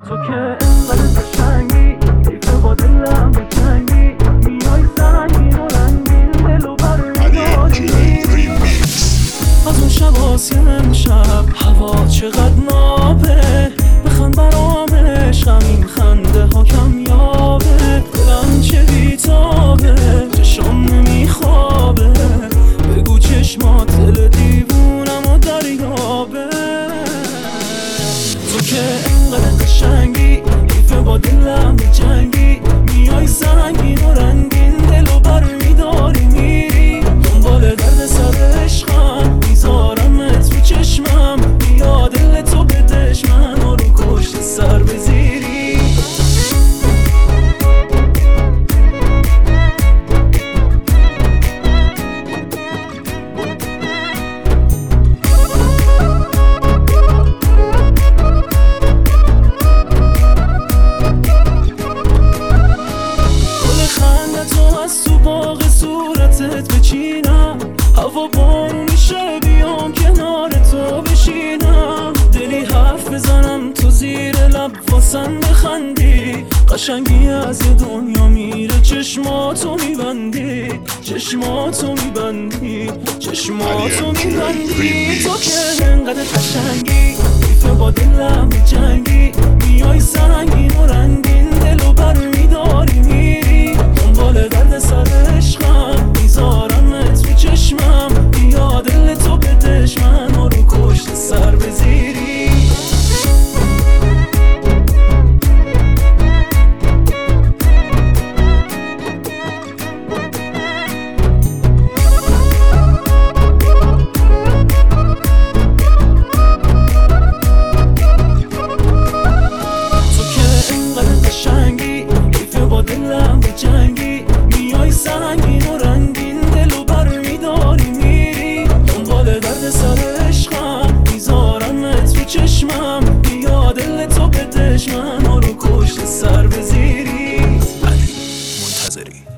تو که انقدر قشنگی حیف با دلم بجنگی میای سنگین و رنگین دلو برمی‌داری از اون شب آسیان امشب هوا چقدر نابه بخند برام عشقم این خنده ها کمیابه دلم چه بیتابه چشم نمیخوابه بگو چشمات دل دیوونم و دریابه تو که انقدر قشنگی حیف با دلم بجنگی میای سنگین و رنگین دلو برمی‌داری میری دنبال درد سر عشقم میذارمت تو چشمم بیا دل تو بدش منو رو کشت سر بزیری صورتت بچینم هوا بارونی شه بیام کنار تو بشینم دلی حرف بزنم تو زیر لب واسم بخندی قشنگی از یه دنیا میره چشماتو میبندی چشماتو میبندی چشماتو میبندی تو که انقدر قشنگی حیف با دلم بجنگی میای سنگین و رنگین دلو برمی‌داری میری دنبال درد سر عشقم میذارمت تو چشمم بیا دل تو بدش منو رو کشت سر بزیری تو که انقدر قشنگی حیف با دلم بجنگی میای سنگین و رنگین دلو برمی‌داری میری دنبال درد سر عشقم میذارمت تو چشمم بیا دل تو بدش منو رو کشت سر بزیری. علی منتظری.